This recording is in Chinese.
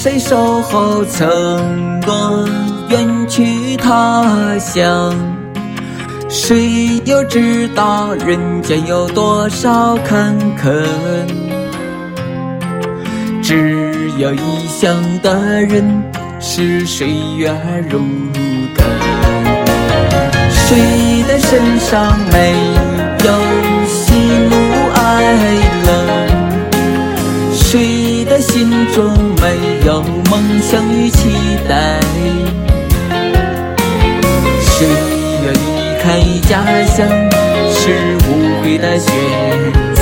谁守候承诺远去他乡？谁又知道人间有多少坎坷？只有异乡的人是岁月如歌。谁的身上没有喜怒哀乐？谁的心中没有梦想与期待？谁愿离开家乡，是无悔的血